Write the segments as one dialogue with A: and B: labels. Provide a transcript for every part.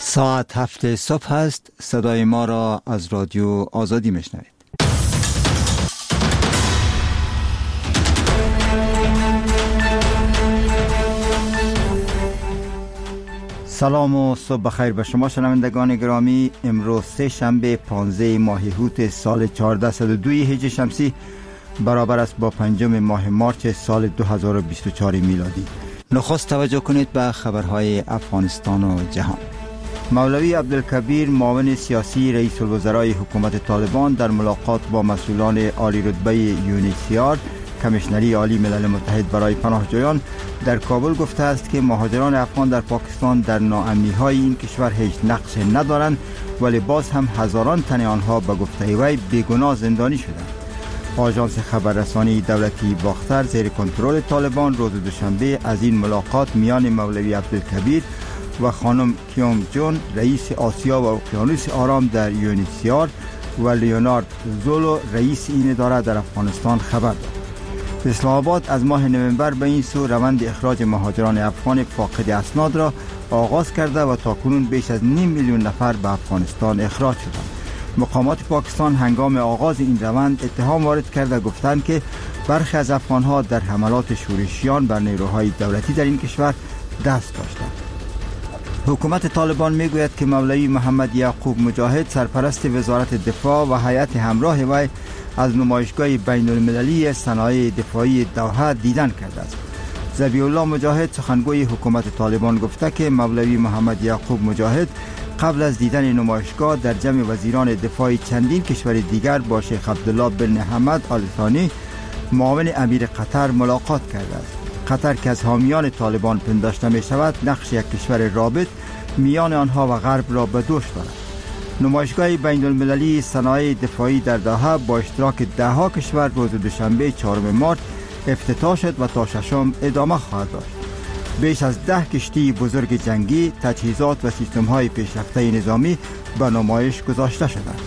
A: ساعت 7 صبح است. صدای ما را از رادیو آزادی میشنوید. سلام و صبح بخیر به شما شنوندگان گرامی. امروز سه شنبه 15 ماه هوت سال 1402 هجری شمسی برابر است با 5 ماه مارچ سال 2024 میلادی. نخست توجه کنید به خبرهای افغانستان و جهان. مولوی عبدالکبیر معاون سیاسی رئیس الوزرای حکومت طالبان در ملاقات با مسئولان عالی رتبه یونیسیار کمیشنری عالی ملل متحد برای پناهجویان در کابل گفته است که مهاجران افغان در پاکستان در ناامنی‌های این کشور هیچ نقش ندارند، ولی باز هم هزاران تن آنها به گفته وی بیگناه زندانی شدند. آژانس خبررسانی دولتی باختر زیر کنترل طالبان روز دوشنبه از این ملاقات میان مولوی عبدالکبیر و خانم کیوم جون رئیس آسیا و اقیانوس آرام در یونیسیار و لیونارد زولو رئیس این اداره در افغانستان خبر داد. اسلام آباد از ماه نوامبر به این سو روند اخراج مهاجران افغان فاقد اسناد را آغاز کرده و تاکنون بیش از 5 میلیون نفر به افغانستان اخراج شدند. مقامات پاکستان هنگام آغاز این روند اتهام وارد کرده گفتند که برخی از افغانها در حملات شورشیان بر نیروهای دولتی در این کشور دست داشتند. حکومت طالبان میگوید که مولوی محمد یعقوب مجاهد سرپرست وزارت دفاع و هیئت همراه وی از نمایشگاه بین المللی صنایع دفاعی دوحه دیدن کرده است. ذبیح الله مجاهد سخنگوی حکومت طالبان گفته که مولوی محمد یعقوب مجاهد قبل از دیدن نمایشگاه در جمع وزیران دفاع چندین کشور دیگر با شیخ عبدالله بن حمد آل ثانی معاون امیر قطر ملاقات کرده است. قطر که از حامیان طالبان پنداشته می شود نقش یک کشور رابط میان آنها و غرب را به دوش دارد. نمایشگاه بین المللی صنایع دفاعی در دوحه با اشتراک 10 کشور روز دوشنبه 4 مارچ افتتاح شد و تا 6 ادامه خواهد داشت. بیش از 10 کشتی بزرگ جنگی، تجهیزات و سیستم‌های پیشرفته نظامی به نمایش گذاشته شدند.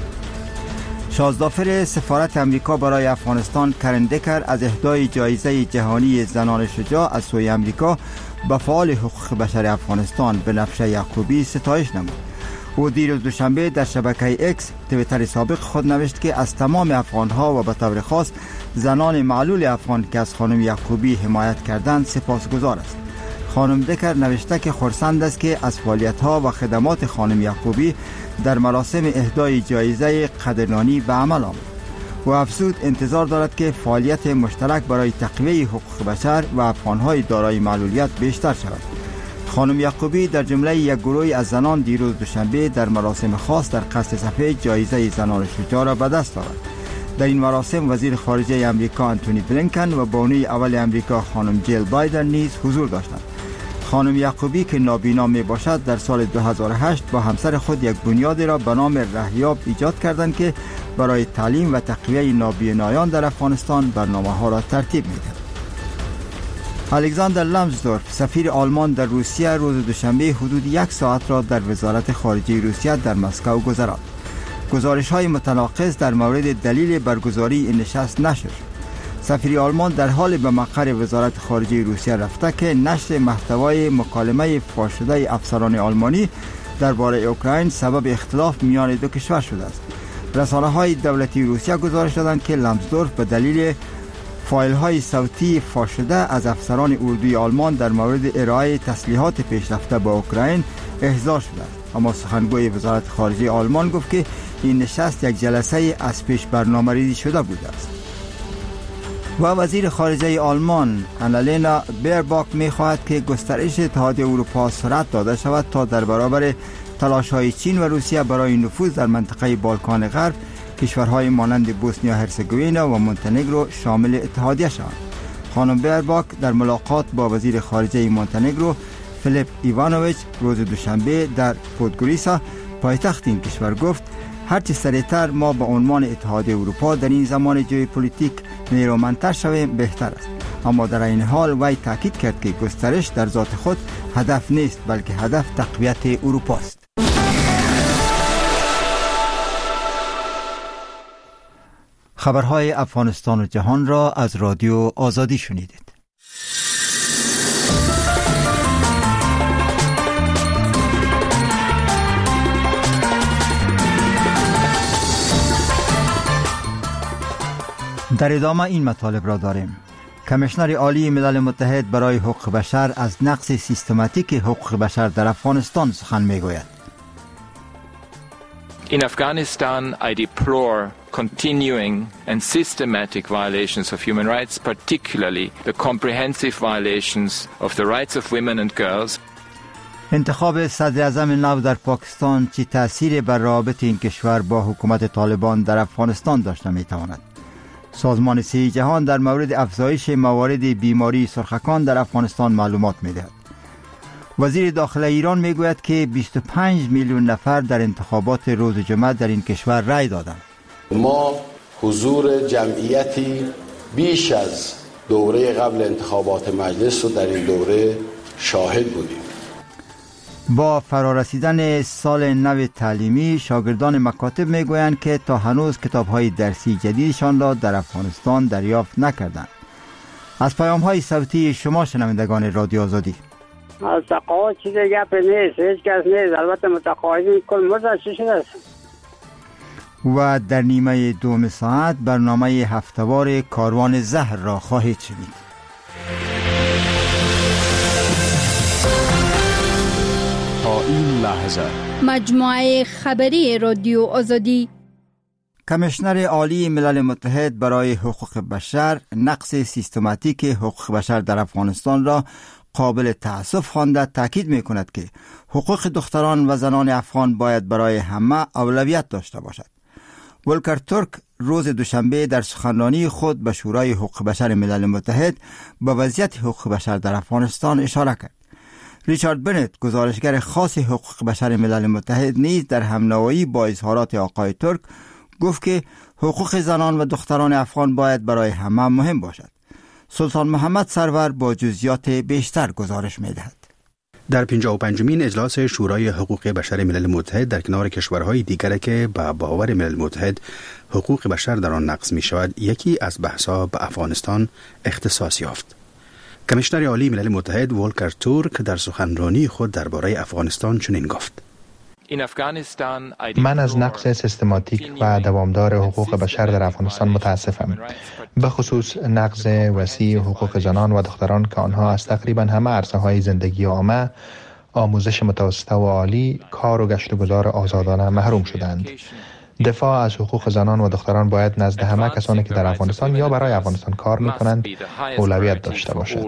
A: شازدافر سفارت امریکا برای افغانستان کرن دکر از اهدای جایزه جهانی زنان شجاع از سوی امریکا به فعال حقوق بشر افغانستان بنفشه یعقوبی ستایش نمود. او دیروز دوشنبه در شبکه اکس توییتر سابق خود نوشت که از تمام افغانها و به طور خاص زنان معلول افغان که از خانم یعقوبی حمایت کردند سپاسگزار است. خانم دکر نوشته که خرسند است که از فعالیت‌ها و خدمات خانم یعقوبی در مراسم اهدای جایزه قدردانی به عمل آمد. و افزود انتظار دارد که فعالیت مشترک برای تقویت حقوق بشر و افغان‌های دارای معلولیت بیشتر شود. خانم یعقوبی در جمله یک گروه از زنان دیروز دوشنبه در مراسم خاص در قصر سفید جایزه زنان شجاع را به دست آورد. در این مراسم وزیر خارجه امریکا آنتونی بلینکن و بانوی اول امریکا خانم جیل بایدن نیز حضور داشتند. خانم یعقوبی که نابینا می باشد در سال 2008 با همسر خود یک بنیاد را به نام رهیاب ایجاد کردند که برای تعلیم و تقویت نابینایان در افغانستان برنامه‌ها را ترتیب می‌دهد. الکساندر لامسدورف سفیر آلمان در روسیه روز دوشنبه حدود 1 ساعت را در وزارت خارجه روسیه در مسکو گذراند. گزارش‌های متناقض در مورد دلیل برگزاری این نشست نشر شد. سفیر آلمان در حال به مقر وزارت خارجه روسیه رفته که نشر محتوای مکالمه فاش شده افسران آلمانی درباره اوکراین سبب اختلاف میان دو کشور شده است. رسانه‌های دولتی روسیه گزارش دادند که لامسدورف به دلیل فایل‌های صوتی فاش شده از افسران اردوی آلمان در مورد ارائه تسلیحات پیشرفته به اوکراین احضار شده است. اما سخنگوی وزارت خارجه آلمان گفت که این نشست یک جلسه از پیش برنامه‌ریزی شده بوده است. و وزیر خارجه آلمان آنالینا بیرباک می‌خواهد که گسترش اتحادیه اروپا سرعت داده شود تا در برابر تلاش‌های چین و روسیه برای نفوذ در منطقه بالکان غرب کشورهای مانند بوسنیا هرزگوینا و مونتنگرو شامل اتحادیه شوند. خانم بیرباک در ملاقات با وزیر خارجه مونتنگرو فیلیپ ایوانوویچ روز دوشنبه در پودگوریسا پایتخت این کشور گفت هرچی سریعتر ما به عنوان اتحادیه اروپا در این زمان ژئوپلیتیک نیرومندتر شویم بهتر است. اما در این حال وی تاکید کرد که گسترش در ذات خود هدف نیست بلکه هدف تقویت اروپا است. خبرهای افغانستان و جهان را از رادیو آزادی شنیدید. در ادامه این مطالب را داریم. کمیشنر عالی ملل متحد برای حقوق بشر از نقض سیستماتیک حقوق بشر در افغانستان سخن میگوید.
B: In Afghanistan, I deplore continuing and systematic violations of human rights, particularly the comprehensive violations of the rights of women and girls.
A: انتخاب صدر اعظم نو در پاکستان چه تأثیر بر روابط این کشور با حکومت طالبان در افغانستان داشته میتواند؟ سازمان صحت جهان در مورد افزایش موارد بیماری سرخکان در افغانستان معلومات میدهد. وزیر داخله ایران میگوید که 25 میلیون نفر در انتخابات روز جمعه در این کشور رای دادند.
C: ما حضور جمعیتی بیش از دوره قبل انتخابات مجلس رو در این دوره شاهد بودیم.
A: با فرارسیدن سال نو تعلیمی، شاگردان مکاتب میگویند که تا هنوز کتاب‌های درسی جدیدشان را در افغانستان دریافت نکردند. از پیام‌های صوتی شما شنوندگان رادیو آزادی.
D: از تقاعد چیز گپ نیست، هیچ کس نیست، البته متقاعدین کل مدت شده است.
A: و در نیمه دوم ساعت برنامه هفته‌وار کاروان زهر را خواهید شنید.
E: تا این لحظه
F: مجموعه خبری رادیو آزادی.
A: کمیشنر عالی ملل متحد برای حقوق بشر نقض سیستماتیک حقوق بشر در افغانستان را قابل تأسف خوانده تاکید می‌کند که حقوق دختران و زنان افغان باید برای همه اولویت داشته باشد. ولکر تورک روز دوشنبه در سخنرانی خود به شورای حقوق بشر ملل متحد به وضعیت حقوق بشر در افغانستان اشاره کرد. ریچارد بنت، گزارشگر خاص حقوق بشر ملل متحد، نیز در همنوایی با اظهارات آقای تورک گفت که حقوق زنان و دختران افغان باید برای همه مهم باشد. سلطان محمد سرور با جزئیات بیشتر گزارش می‌دهد.
G: در 55مین اجلاس شورای حقوق بشر ملل متحد در کنار کشورهای دیگر که به باور ملل متحد حقوق بشر در آن نقض می‌شود، یکی از بحث‌ها به افغانستان اختصاص یافت. کمیشنر عالی ملل متحد ولکر تورک در سخنرانی خود درباره افغانستان چنین گفت:
H: من از نقض سیستماتیک و دوامدار حقوق بشر در افغانستان متاسفم، به خصوص نقض وسیع حقوق زنان و دختران که آنها از تقریبا همه عرصه‌های زندگی عامه، آموزش متوسطه و عالی، کار و گشت و گذار آزادانه محروم شدند. دفاع از حقوق زنان و دختران باید نزد همه کسانی که در افغانستان یا برای افغانستان کار می‌کنند اولویت داشته باشد.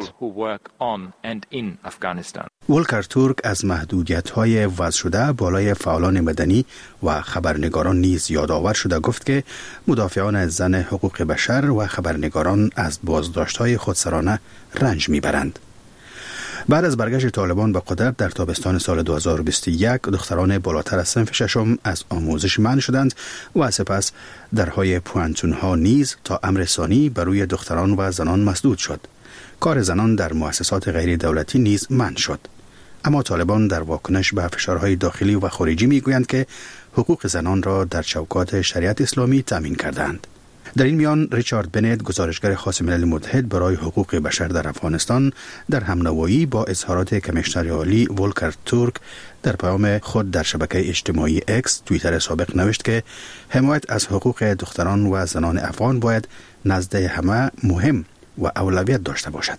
G: ولکر تورک از محدودیت‌های وضع شده بالای فعالان مدنی و خبرنگاران نیز یادآور شده گفت که مدافعان زن حقوق بشر و خبرنگاران از بازداشت‌های خودسرانه رنج می‌برند. بعد از برگشت طالبان به قدرت در تابستان سال 2021 دختران بالاتر از صنف ششم از آموزش منع شدند و سپس درهای پوانتون‌ها نیز تا امر ثانی بر روی دختران و زنان مسدود شد. کار زنان در مؤسسات غیر دولتی نیز منع شد. اما طالبان در واکنش به فشارهای داخلی و خارجی میگویند که حقوق زنان را در چوکات شریعت اسلامی تامین کردند. در این میان ریچارد بنت، گزارشگر خاص ملل متحد برای حقوق بشر در افغانستان، در همنوایی با اظهارات کمیشنر عالی ولکر تورک در پیام خود در شبکه اجتماعی اکس توییتر سابق نوشت که حمایت از حقوق دختران و زنان افغان باید نزد همه مهم و اولویت داشته باشد.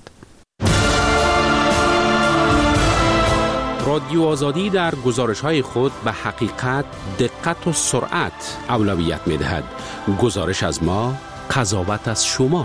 E: رادیو آزادی در گزارش‌های خود به حقیقت، دقت و سرعت اولویت می‌دهد. گزارش از ما، قضاوت از شما.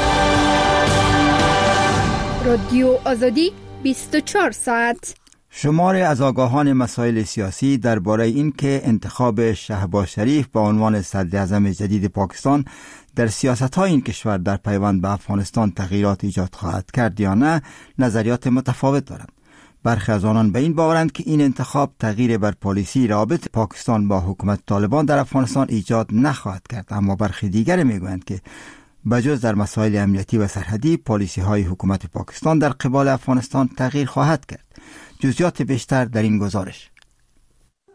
F: رادیو آزادی 24 ساعت.
A: شماری از آگاهان مسائل سیاسی درباره این که انتخاب شهباز شریف به عنوان صدر اعظم جدید پاکستان در سیاست‌های این کشور در پیوند به افغانستان تغییرات ایجاد خواهد کرد یا نه، نظریات متفاوت دارند. برخی از آنان به این باورند که این انتخاب تغییر بر پالیسی رابط پاکستان با حکومت طالبان در افغانستان ایجاد نخواهد کرد، اما برخی دیگر میگویند که بجز در مسائل امنیتی و سرحدی، پالیسی های حکومت پاکستان در قبال افغانستان تغییر خواهد کرد. جزئیات بیشتر در این گزارش.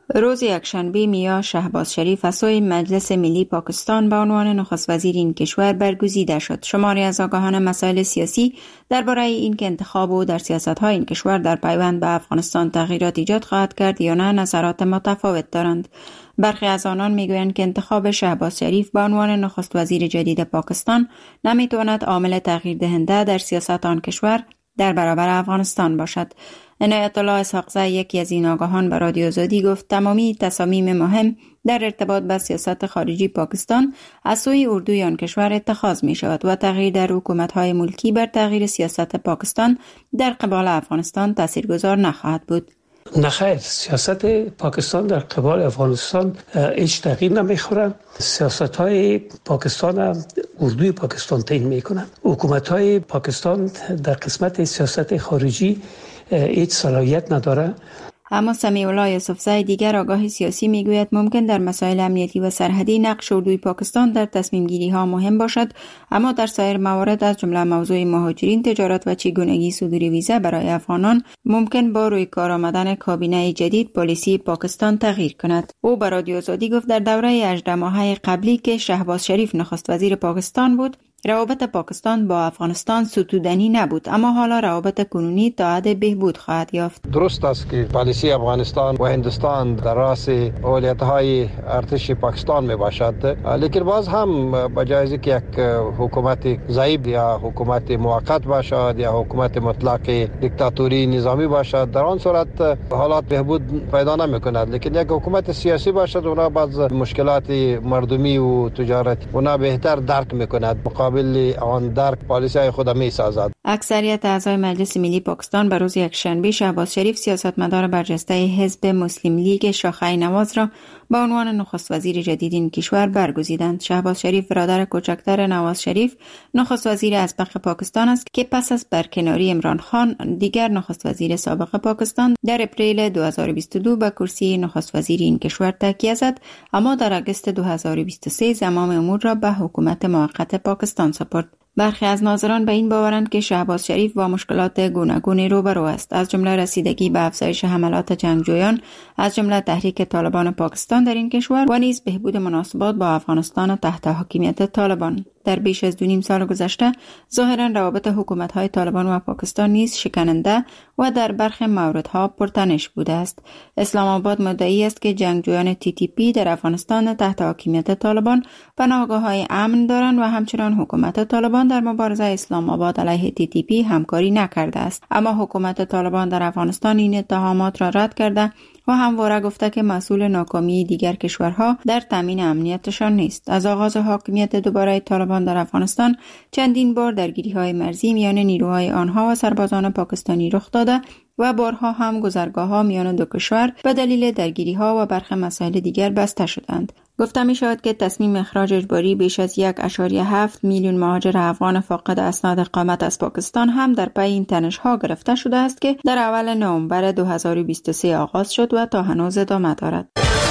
I: روز یکشنبه میا شهباز شریف از سوی مجلس ملی پاکستان به عنوان نخست وزیر این کشور برگزیده شد. شماری از آگاهان مسائل سیاسی درباره اینکه انتخاب او در سیاست‌های این کشور در پیوند به افغانستان تغییرات ایجاد خواهد کرد یا نه نظرات متفاوت دارند. برخی از آنان میگویند که انتخاب شهباز شریف به عنوان نخست وزیر جدید پاکستان نمیتواند عامل تغییر دهنده در سیاست آن کشور در برابر افغانستان باشد. عنایت الله اسحاقزی، یکی از این آگاهان، به رادیو آزادی گفت تمامی تصامیم مهم در ارتباط با سیاست خارجی پاکستان از سوی اردوی آن کشور اتخاذ می شود و تغییر در حکومت‌های ملکی بر تغییر سیاست پاکستان در قبال افغانستان تاثیرگذار نخواهد بود.
J: نخیر، سیاست پاکستان در قبال افغانستان هیچ تغییر نمیخوره. سیاست های پاکستان اردوی پاکستان تعیین میکنن. حکومت های پاکستان در قسمت سیاست خارجی هیچ صلاحیت نداره.
I: اما سمیع الله یوسفزی، دیگر آگاه سیاسی، میگوید ممکن در مسائل امنیتی و سرحدی نقش اردوی پاکستان در تصمیم گیری ها مهم باشد، اما در سایر موارد از جمله موضوع مهاجرین، تجارت و چگونگی صدور ویزا برای افغانان ممکن با روی کار آمدن کابینه جدید پالیسی پاکستان تغییر کند. او به رادیو آزادی گفت در دوره 18 ماهه قبلی که شهباز شریف نخست وزیر پاکستان بود، روابط پاکستان با افغانستان ستودنی نبود، اما حالا روابط کنونی تا حد بهبود خواهد یافت.
K: درست است که پالیسی افغانستان و هندوستان در راس اولویت‌های ارتش پاکستان می باشد، لیکن باز هم بجای که یک حکومت ضعیف یا حکومت موقت باشد یا حکومت مطلق دیکتاتوری نظامی باشد، در آن صورت حالات بهبود پیدا نمی کند. لیکن یک حکومت سیاسی باشد، اونا باز مشکلات مردمی و تجارت اونا بهتر درک می کند، مقابل آن درک پالیسی خود می سازد.
I: اکثریت اعضای مجلس ملی پاکستان به روز یکشنبه شهباز شریف، سیاستمدار برجسته حزب مسلم لیگ شاخه نواز را به عنوان نخست وزیر جدید این کشور برگزیدند. شهباز شریف برادر کوچکتر نواز شریف، نخست وزیر اسبق پاکستان است که پس از برکناری عمران خان، دیگر نخست وزیر سابق پاکستان، در اپریل 2022 به کرسی نخست وزیر این کشور تکیه زد، اما در آگوست 2023 زمام امور را به حکومت موقت پاکستان سپرد. برخی از ناظران به این باورند که شهباز شریف با مشکلات گوناگونی روبرو است، از جمله رسیدگی به افزایش حملات جنگجویان از جمله تحریک طالبان پاکستان در این کشور و نیز بهبود مناسبات با افغانستان تحت حاکمیت طالبان. در بیش از 2.5 سال گذشته ظاهرا روابط حکومت‌های طالبان و پاکستان نیز شکننده و در برخی موردها پرتنش بوده است. اسلام آباد مدعی است که جنگجویان TTP در افغانستان تحت حاکمیت طالبان پناهگاه‌های امن دارند و همچنان حکومت طالبان در مبارزه اسلام آباد علیه TTP همکاری نکرده است. اما حکومت طالبان در افغانستان این اتهامات را رد کرده و همواره گفته که مسئول ناکامی دیگر کشورها در تامین امنیتشان نیست. از آغاز حاکمیت دوباره طالبان در افغانستان چندین بار درگیری‌های مرزی میان نیروهای آنها و سربازان پاکستانی رخ داده و بارها هم گذرگاه‌ها میان دو کشور به دلیل درگیری‌ها و برخی مسائل دیگر بسته شدند. گفته می شود که تصمیم اخراج اجباری بیش از 1.7 میلیون مهاجر افغان فاقد اسناد اقامت از پاکستان هم در پی این تنش‌ها گرفته شده است که در اول نوامبر 2023 آغاز شد و تا هنوز ادامه دارد.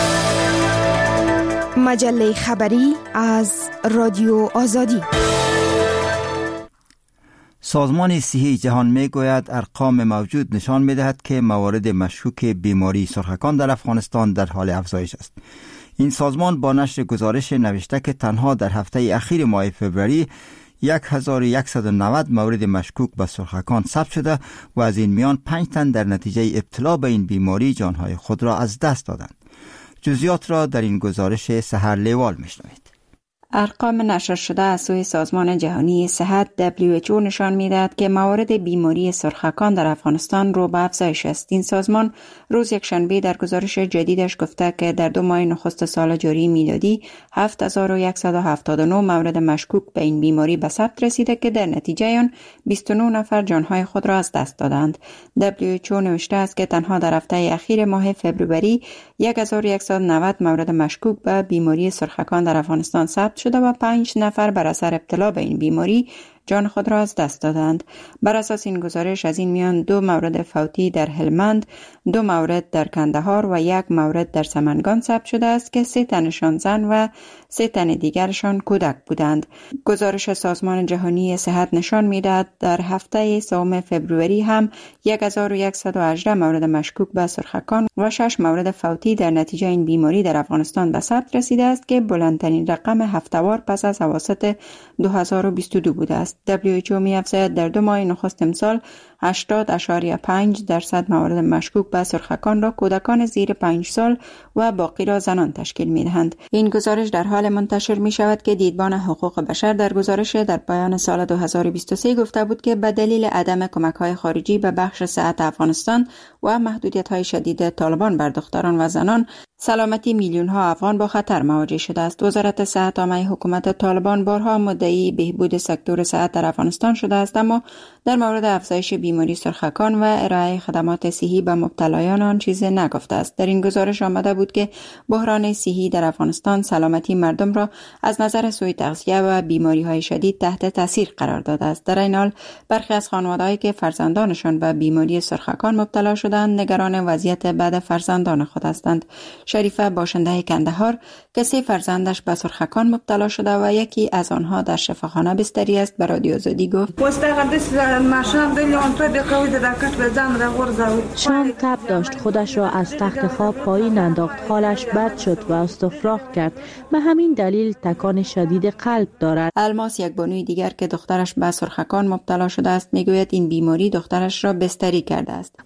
F: مجله خبری از رادیو آزادی.
A: سازمان صحی جهان میگوید ارقام موجود نشان میدهد که موارد مشکوک بیماری سرخکان در افغانستان در حال افزایش است. این سازمان با نشر گزارش نوشته که تنها در هفته اخیر ماه فوریه 1190 مورد مشکوک به سرخکان ثبت شده و از این میان 5 تن در نتیجه ابتلا به این بیماری جانهای خود را از دست دادند. جزئیات را در این گزارش سحر لیوال میشنوید.
I: ارقام نشر شده از سوی سازمان جهانی صحت WHO نشان می‌دهد که موارد بیماری سرخکان در افغانستان رو به افزایش است. این سازمان روز یکشنبه در گزارش جدیدش گفته که در 2 ماه نخست سال جاری میلادی 7179 مورد مشکوک به این بیماری به ثبت رسیده که در نتیجه آن 29 نفر جانهای خود را از دست دادند. WHO نوشته است که تنها در هفته اخیر ماه فوریه 1190 مورد مشکوک به بیماری سرخکان در افغانستان ثبت شده و 5 نفر بر اثر ابتلا به این بیماری جان خود را از دست دادند. بر اساس این گزارش از این میان 2 مورد فوتی در هلمند، 2 مورد در کندهار و 1 مورد در سمنگان ثبت شده است که 3 تنشان زن و 3 تن دیگرشان کودک بودند. گزارش سازمان جهانی صحت نشان می‌دهد در هفته سوم فوریه هم 1118 مورد مشکوک به سرخکان و 6 مورد فوتی در نتیجه این بیماری در افغانستان به ثبت رسیده است که بلندترین رقم هفته‌وار پس از اواسط 2022 بوده است. WHO می‌افزاید در 2 ماه نخست امسال 80.5% مورد مشکوک به سرخکان را کودکان زیر 5 سال و باقی را زنان تشکیل می‌دهند. این گزارش در حال منتشر می‌شود که دیدبان حقوق بشر در گزارش در پایان سال 2023 گفته بود که به دلیل عدم کمک‌های خارجی به بخش صحت افغانستان و محدودیت‌های شدید طالبان بر دختران و زنان، سلامتی میلیون‌ها افغان با خطر مواجه شده است. وزارت صحت عامه حکومت طالبان بارها مدعی بهبود سکتور صحت در افغانستان شده است، اما در مورد افزایش بیماری سرخکان و ارائه خدمات صحی به مبتلایان آن چیزی نگفته است. در این گزارش آمده بود که بحران صحی در افغانستان سلامتی مردم را از نظر سوء تغذیه و بیماری‌های شدید تحت تاثیر قرار داده است. در این حال برخی از خانواده‌هایی که فرزندانشان به بیماری سرخکان مبتلا شدند نگران وضعیت بعد فرزندان خود هستند. شریفه باشنده کندهار که 3 فرزندش به سرخکان مبتلا شده و یکی از آنها در شفاخانه بستری است به رادیو آزادی گفت:
L: شام تب داشت، خودش را از تخت خواب پایین انداخت، حالش بد شد و استفراغ کرد. به همین دلیل تکان شدید قلب دارد.
I: الماس، یک بانوی دیگر که دخترش به سرخکان مبتلا شده است، میگوید این بیماری دخترش را بستری کرده است.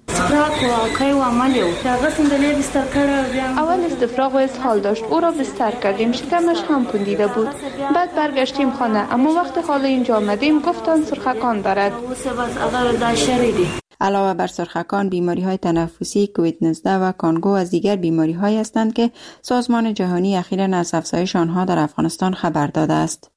M: اول استفراغ و اسهال داشت، او را بستر کردیم، شکمش هم پوندیده بود. بعد برگشتیم خانه، اما وقت حال اینجا آمدیم گفتن سرخکان دارد.
I: علاوه بر سرخکان، بیماری‌های تنفسی، کووید 19 و کانگو از دیگر بیماری‌هایی هستند که سازمان جهانی اخیراً از افزایش آنها در افغانستان خبر داده است.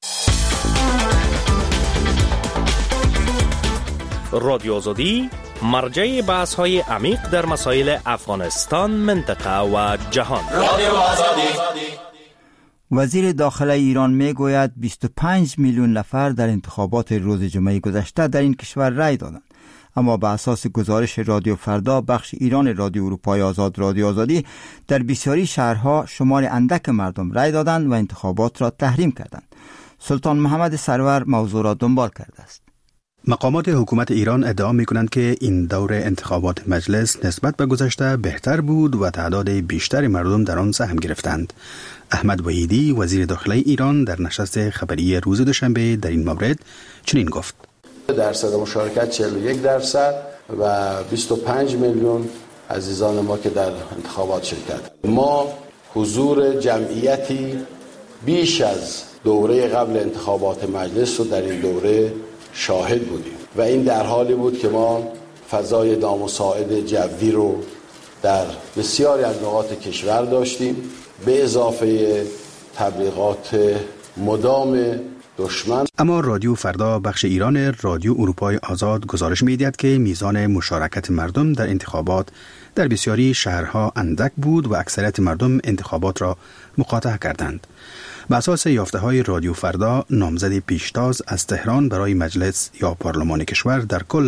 N: رادیو آزادی مرجع بحث‌های عمیق در مسائل افغانستان، منطقه و جهان. رادیو آزادی.
A: وزیر داخله ایران میگوید 25 میلیون نفر در انتخابات روز جمعه گذشته در این کشور رای دادند. اما به اساس گزارش رادیو فردا بخش ایران رادیو اروپای آزاد رادیو آزادی، در بسیاری شهرها شمار اندک مردم رای دادند و انتخابات را تحریم کردند. سلطان محمد سرور موضوع را دنبال کرده است.
G: مقامات حکومت ایران ادعا می‌کنند که این دور انتخابات مجلس نسبت به گذشته بهتر بود و تعداد بیشتر مردم در آن سهم گرفتند. احمد وحیدی وزیر داخله ایران در نشست خبری روز دوشنبه در این مورد چنین گفت:
C: درصد مشارکت 41% و 25 میلیون عزیزان ما که در انتخابات شرکت. ما حضور جمعیتی بیش از دوره قبل انتخابات مجلس رو در این دوره شاهد بودیم و این در حالی بود که ما فضای نامساعد جوی رو در بسیاری از نقاط کشور داشتیم، به اضافه تبلیغات مدام دشمن.
G: اما رادیو فردا بخش ایران رادیو اروپای آزاد گزارش می‌دهد که میزان مشارکت مردم در انتخابات در بسیاری شهرها اندک بود و اکثریت مردم انتخابات را مقاطعه کردند. بر اساس یافته‌های رادیو فردا، نامزد پیشتاز از تهران برای مجلس یا پارلمان کشور در کل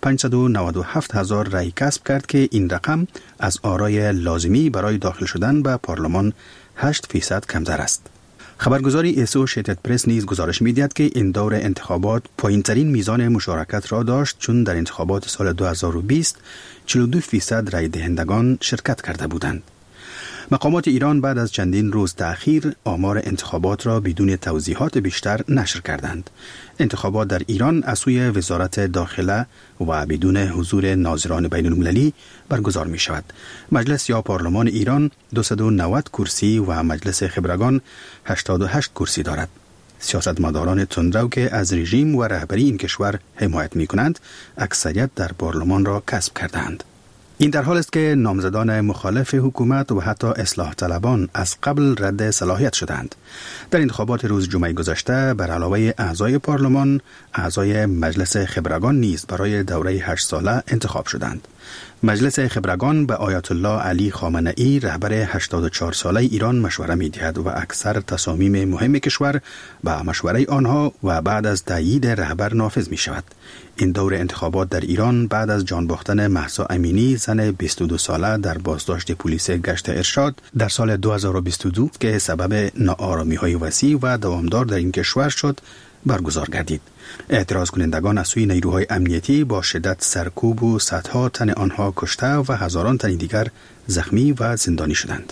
G: 597,000 رای کسب کرد که این رقم از آرای لازمی برای داخل شدن به پارلمان 8% کمتر است. خبرگزاری اسوشیتد پرس نیز گزارش می‌دهد که این دور انتخابات پایین‌ترین میزان مشارکت را داشت، چون در انتخابات سال 2020 42% رای دهندگان شرکت کرده بودند. مقامات ایران بعد از چندین روز تأخیر آمار انتخابات را بدون توضیحات بیشتر نشر کردند. انتخابات در ایران از سوی وزارت داخله و بدون حضور ناظران بین المللی برگزار می شود. مجلس یا پارلمان ایران 290 کرسی و مجلس خبرگان 88 کرسی دارد. سیاستمداران تندرو که از رژیم و رهبری این کشور حمایت می کنند اکثریت در پارلمان را کسب کردند. این در حال است که نامزدان مخالف حکومت و حتی اصلاح طلبان از قبل رد صلاحیت شدند. در انتخابات روز جمعه گذشته بر علاوه اعضای پارلمان، اعضای مجلس خبرگان نیز برای دوره 8 ساله انتخاب شدند. مجلس خبرگان به آیت الله علی خامنه‌ای رهبر 84 ساله ایران مشوره می‌دهد و اکثر تصامیم مهم کشور به مشوره آنها و بعد از تایید رهبر نافذ می‌شود. این دور انتخابات در ایران بعد از جان باختن مهسا امینی زن 22 ساله در بازداشت پلیس گشت ارشاد در سال 2022 که سبب ناآرامی‌های وسیع و دوامدار در این کشور شد برگزار گردید. اعتراض کنندگان از سوی نیروهای امنیتی با شدت سرکوب و صدها تن آنها کشته و هزاران تن دیگر زخمی و زندانی شدند.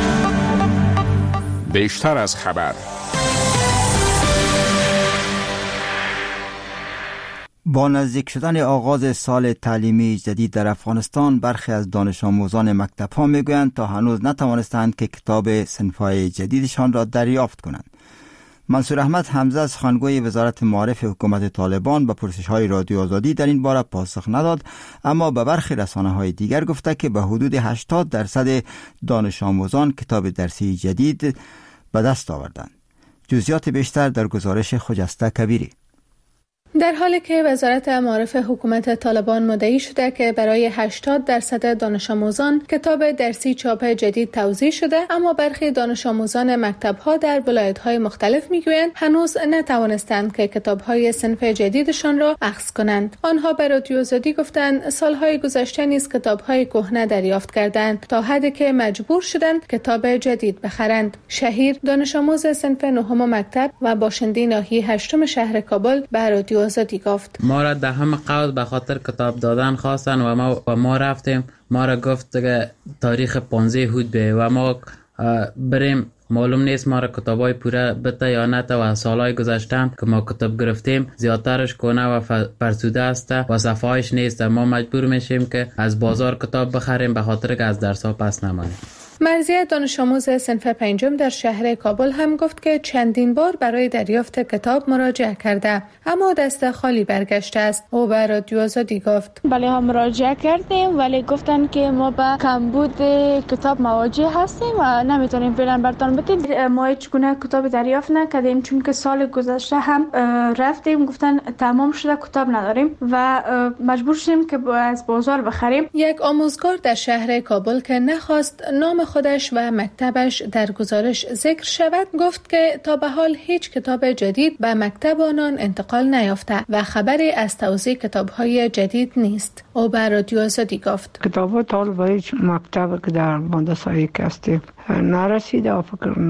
O: بیشتر از خبر.
A: با نزدیک شدن آغاز سال تعلیمی جدید در افغانستان، برخی از دانش آموزان مکتب‌ها میگویند تا هنوز نتوانستند که کتاب صنف‌های جدیدشان را دریافت کنند. منصور احمد حمزه از سخنگوی وزارت معارف حکومت طالبان به پرسش‌های رادیو آزادی در این باره پاسخ نداد، اما به برخی رسانه‌های دیگر گفته که به حدود 80% دانش آموزان کتاب درسی جدید به دست آوردند. جزئیات بیشتر در گزارش خجسته کبیری.
P: در حالی که وزارت معارف حکومت طالبان مدعی شده که برای 80% دانش آموزان کتاب درسی چاپ جدید توزیع شده، اما برخی دانش آموزان مکتب‌ها در ولایت‌های مختلف میگویند هنوز نتوانستند که کتاب‌های صنف جدیدشان را اخذ کنند. آنها به رادیو آزادی گفتند سال‌های گذشته نیز کتاب‌های کهنه دریافت کردند تا حدی که مجبور شدند کتاب جدید بخرند. شهیر دانش آموز صنف نهم مکتب و باشنده ناحیه 8 شهر کابل به رادیو آزادی گفت
Q: ما را در همه قوس به خاطر کتاب دادن خواستن و ما رفتیم. ما را گفت که تاریخ 15 هود به و ما بریم. معلوم نیست ما را کتابای پوره بده یا نه و سالهای گذشتن که ما کتاب گرفتیم زیادترش کنه و فرسوده است و صفحه‌اش نیست. ما مجبور میشیم که از بازار کتاب بخریم به خاطر که از درس‌ها پس نمانیم.
P: مرضیه دانش آموز صنف 5 در شهر کابل هم گفت که چندین بار برای دریافت کتاب مراجعه کرده اما دست خالی برگشته است. او به رادیو آزادی گفت
R: بله هم مراجعه کردیم ولی گفتن که ما به کمبود کتاب مواجه هستیم و نمیتونیم فعلا برتان بدیم. ما هیچ گونه کتاب دریافت نکردیم چون که سال گذشته هم رفتیم گفتن تمام شده کتاب نداریم و مجبور شدیم که از بازار بخریم.
P: یک آموزگار در شهر کابل که نخواست نام خودش و مکتبش در گزارش ذکر شود گفت که تا به حال هیچ کتاب جدید به مکتب آنان انتقال نیافته و خبری از توزیع کتاب‌های جدید نیست. او به رادیو آزادی گفت
S: کتاب طالب به هیچ مکتب که در مدرسه هستیم نرسیده و فکر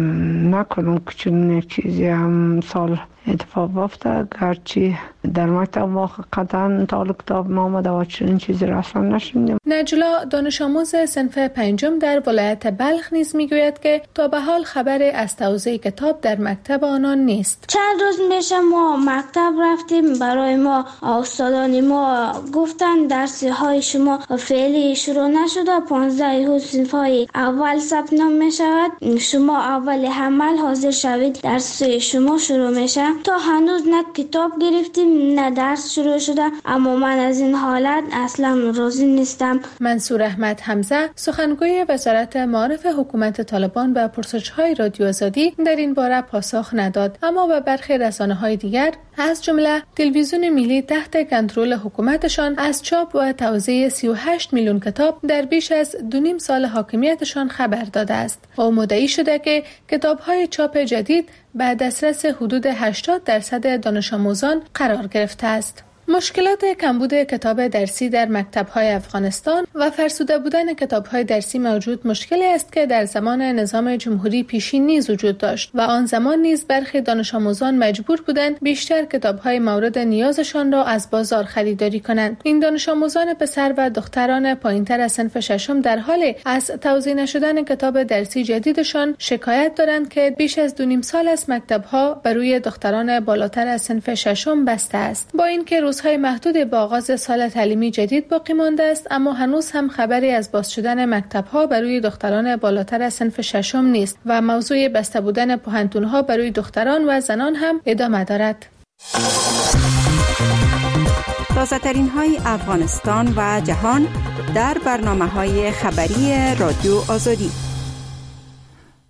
S: نکنم که چون چیزی هم سال اتفاق افتاد. گرچه در مکتب ما قطعا طالب کتاب نامده و چنین چیزی را اصلا نشنیدیم.
P: نجلا دانش آموز صنف 5 در ولایت بلخ نیز میگوید که تا به حال خبری از توزیع کتاب در مکتب آنان نیست.
T: چند روز میشه ما مکتب رفتیم، برای ما استادان ما گفتن درسی های شما فعلی شروع نشده، 15 صنف های اول ثبت نام میشود، شما اول حمل حاضر شوید درس شما شروع میشه. تا هنوز نه کتاب گرفتیم نه درس شروع شده، اما من از این حالت اصلا راضی نیستم.
P: منصور احمد حمزه سخنگوی وزارت معارف حکومت طالبان به پرسش‌های رادیو آزادی در این باره پاسخ نداد، اما به برخی رسانه‌های دیگر از جمله تلویزیون ملی تحت کنترل حکومتشان از چاپ و توزیع 38 میلیون کتاب در بیش از 2.5 سال حاکمیتشان خبر داده است. او مدعی شده که کتاب‌های چاپ جدید به دسترس حدود 80% دانش آموزان قرار گرفته است. مشکلات کمبود کتاب درسی در مکتب‌های افغانستان و فرسوده بودن کتاب‌های درسی موجود مشکلی است که در زمان نظام جمهوری پیشین نیز وجود داشت و آن زمان نیز برخی دانش آموزان مجبور بودند بیشتر کتاب‌های مورد نیازشان را از بازار خریداری کنند. این دانش آموزان پسر و دختران پایین‌تر از صنف 6 در حال از توزیع نشدن کتاب درسی جدیدشان شکایت دارند که بیش از 2.5 سال از مکتب‌ها بر روی دختران بالاتر از صنف 6 بسته است. با اینکه روزهای محدود با آغاز سال تعلیمی جدید باقی مانده است، اما هنوز هم خبری از باز شدن مکتب‌ها برای دختران بالاتر از صنف 6 نیست و موضوع بسته بودن پوهنتون‌ها برای دختران و زنان هم ادامه دارد.
I: تازه‌ترین های افغانستان و جهان در برنامه‌های خبری رادیو آزادی.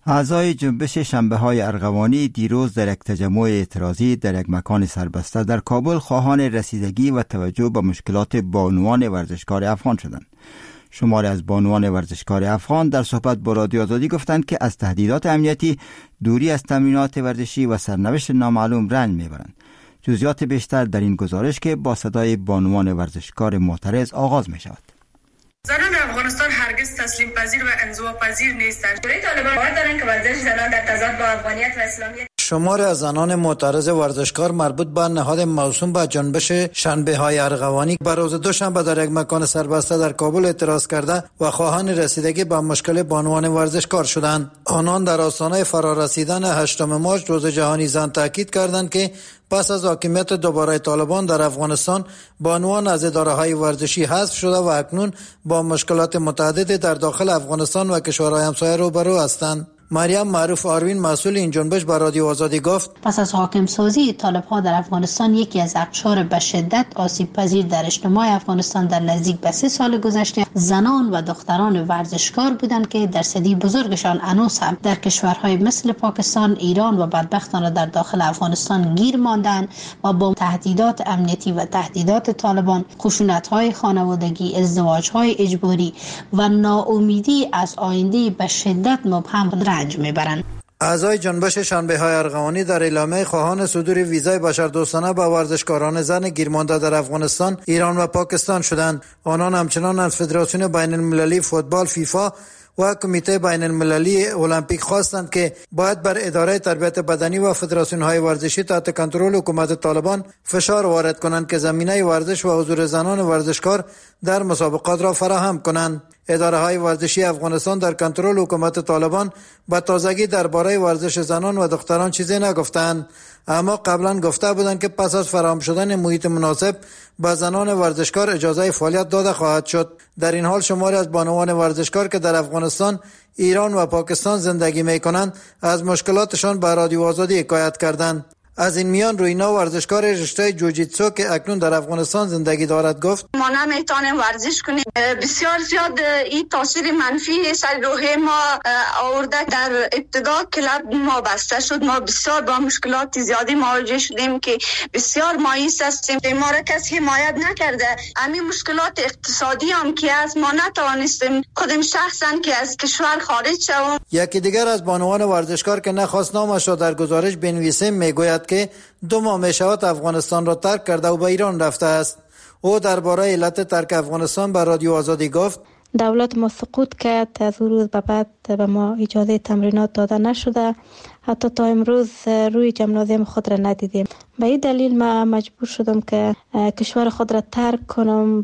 A: اعضای جنبش شنبه‌های ارغوانی دیروز در یک تجمع اعتراضی در یک مکان سربسته در کابل خواهان رسیدگی و توجه به مشکلات بانوان ورزشکار افغان شدند. شماری از بانوان ورزشکار افغان در صحبت با رادیو آزادی گفتند که از تهدیدات امنیتی، دوری از تمرینات ورزشی و سرنوشت نامعلوم رنج میبرند. جزئیات بیشتر در این گزارش که با صدای بانوان ورزشکار معترض آغاز می شود.
O: زنان افغانستان هرگز تسلیم پذیر و انزوا پذیر نیستند. طالبان باور دارند که ورزش زنان در تضاد با افغانیت و اسلامیت.
U: شماری از زنان معترض ورزشکار مربوط به نهاد موسوم به جنبش شنبه‌های ارغوانی بر روز دوشنبه در یک مکان سربسته در کابل اعتراض کرده و خواهان رسیدگی به مشکل بانوان ورزشکار شدند. آنان در آستانه فرارسیدن 8 مارس روز جهانی زن تاکید کردند که پس از حاکمیت دوباره طالبان در افغانستان بانوان از اداره‌های ورزشی حذف شده و اکنون با مشکلات متعددی در داخل افغانستان و کشورهای همسایه روبرو هستند. مریم معروف آروین مسئول این جنبش به رادیو آزادی گفت
V: پس از حاکم سازی طالب‌ها در افغانستان یکی از اقشار به شدت آسیب پذیر در اجتماع افغانستان در نزدیک به 3 سال گذشته زنان و دختران ورزشکار بودند که درصدی بزرگشان هنوز هم در کشورهای مثل پاکستان، ایران و بدبختانه در داخل افغانستان گیر ماندند و با تهدیدات امنیتی و تهدیدات طالبان، خشونت‌های خانوادگی، ازدواج‌های اجباری و ناامیدی از آینده به شدت مبهم رنج میبرند.
U: اعضای جنبش شنبه‌های ارغوانی در اعلامیه خواهان صدور ویزای بشردوستانه به ورزشکاران زن گیرمانده در افغانستان، ایران و پاکستان شدند. آنان همچنان از فدراسیون بین المللی فوتبال فیفا و کمیته بین المللی المپیک خواستند که باید بر اداره تربیت بدنی و فدراسیون‌های ورزشی تحت کنترل حکومت طالبان فشار وارد کنند که زمینه ورزش و حضور زنان ورزشکار در مسابقات را فراهم کنند. اداره‌های ورزشی افغانستان در کنترل حکومت طالبان با تازگی درباره ورزش زنان و دختران چیزی نگفتند، اما قبلا گفته بودند که پس از فراهم شدن محیط مناسب به زنان ورزشکار اجازه فعالیت داده خواهد شد. در این حال شماری از بانوان ورزشکار که در افغانستان، ایران و پاکستان زندگی می‌کنند از مشکلاتشان به رادیو آزادی حکایت کردند. از این میان روینا ورزشکار رشته جوجیتسو که اکنون در افغانستان زندگی دارد گفت
W: ما نمیتونیم ورزش کنیم. بسیار زیاد این تاثیر منفی سر روح ما آورده. در ابتدا کلب ما بسته شد، ما بسیار با مشکلات زیادی مواجه شدیم که بسیار مایوس هستیم. ما را کسی حمایت نکرده. همین مشکلات اقتصادی هم که از ما نتوانستیم خودم شخصا که از کشور خارج شوم.
U: یکی دیگر از بانوان ورزشکار که نخواست نامش را در گزارش بنویسیم میگوید که 2 ماه میشود افغانستان را ترک کرده و به ایران رفته است. او درباره علت ترک افغانستان به رادیو آزادی گفت
L: دولت ما سقوط کرد، از اون روز به بعد به ما اجازه تمرینات داده نشده، حتی تا امروز روی جمنازیم خود را ندیدیم. به این دلیل ما مجبور شدم که کشور خود را ترک کنم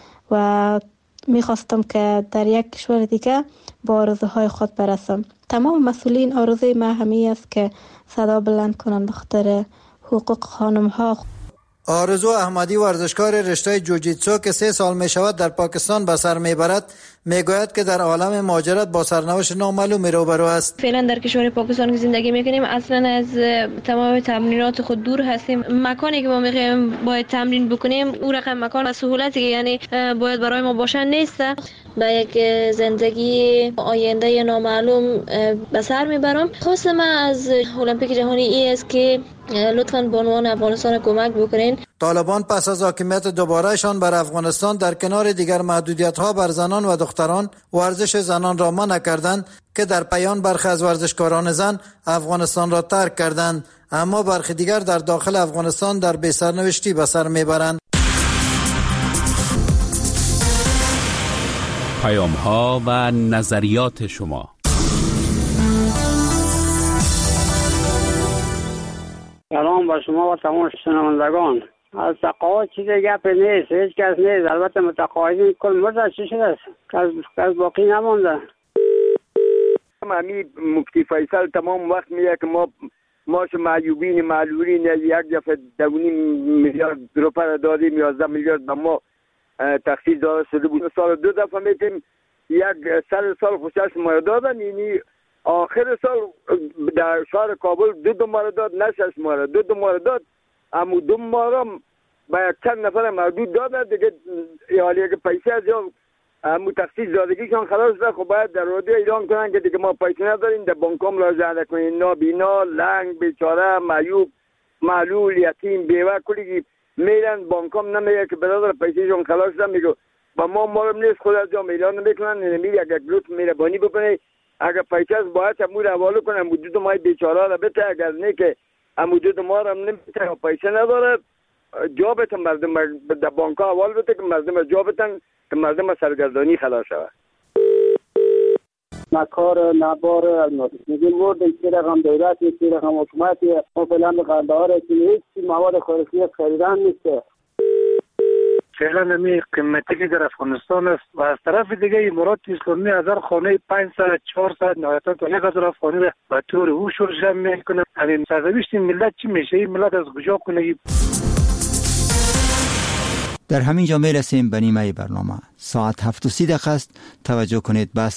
L: و میخواستم که در یک کشور دیگه با آرزوهای خود برسم. تمام مسئولین آرزوی ما همین است که صدا بلند کنند به خاطر حقوق خانم ها.
U: آرزو احمدی ورزشکار رشته جوجیتسو که 3 سال می شود در پاکستان به سر می برد میگوید که در عالم مهاجرت با سرنوشت نامعلومی روبرو است.
X: فعلا در کشور پاکستان که زندگی میکنیم اصلا از تمام تمرینات خود دور هستیم. مکانی که ما میخوایم باید تمرین بکنیم او رقم مکان و سهولتی که یعنی باید برای ما باشن نیست. با یک زندگی آینده نامعلوم به سر میبرم. خواست من از المپیک جهانی ای است که لطفاً بانوان افغانستان کمک بکنین.
U: طالبان پس از حاکمیت دوبارهشان بر افغانستان در کنار دیگر محدودیت‌ها بر زنان و دختران ورزش زنان را منع کردند که در پایان برخی از ورزشکاران زن افغانستان را ترک کردند، اما برخی دیگر در داخل افغانستان در بی‌سرنوشتی به سر میبرند.
E: پیام‌ها و نظریات شما.
D: سلام با شما و تمام شنوندگان. از تقاعد چیز گپ نیست، هیچ کس نیست. البته متقاعدین کل مرد چی شده است؟ کس باقی نمانده.
Y: امی مفتی فیصل تمام وقت میگه که ما معیوبین معلولین یک دفعه 2.5 میلیارد روپیه دادیم، 11 میلیارد به ما تخصیص داده شده بود. سال 2 دفعه میتیم 100 سال خوشش ما دادن، یعنی آخر سال در شهر کابل 2 ماه داد، نه 6 ماه، 2 ماه داد. اما 2 ماه با یک چند نفر محدود داده دیگه. حالی که پیسه از تخصیص دادگیشان خلاص شده. خب باید در رادیو اعلام کنن که دیگه ما پیسه نداریم، در بانکام مراجعه نکنین. نابینا، لنگ، بیچاره، معیوب، معلول، یتیم، بیوه، کلی میرن بانکام نمیگه که برادر پیسهشون خلاص شده. میگه با ما معلوم نیست، خود از جا اعلان نمیکنن. نمیگه اگر لطف مهربانی بکنه اگر پیسه از باید امور حواله کنه حدود ما بیچاره را بده، اگر نه که حدود ما را نمیده و پیسه نداره جا بتن مردم در بانک ها حوال بده که مردم جا بتن که مردم سرگردانی خلاص شود.
B: نکار نبار الماده میگیم ورد این رقم دولت، این رقم حکومت ما فعلا به قندهار که هیچ مواد خوراکی خریدن نیست.
F: فعلا نمی قیمتی که در افغانستان است و از طرف دیگه امارات اسلامی از هر خانه 500 400 نهایتا تا 1000 افغانی را به طور هوش جمع میکنه. همین سرنوشت ملت چی میشه؟ این ملت از کجا کنه؟
A: در همین جا میرسیم به نیمه برنامه. ساعت 7:30 است. توجه کنید بس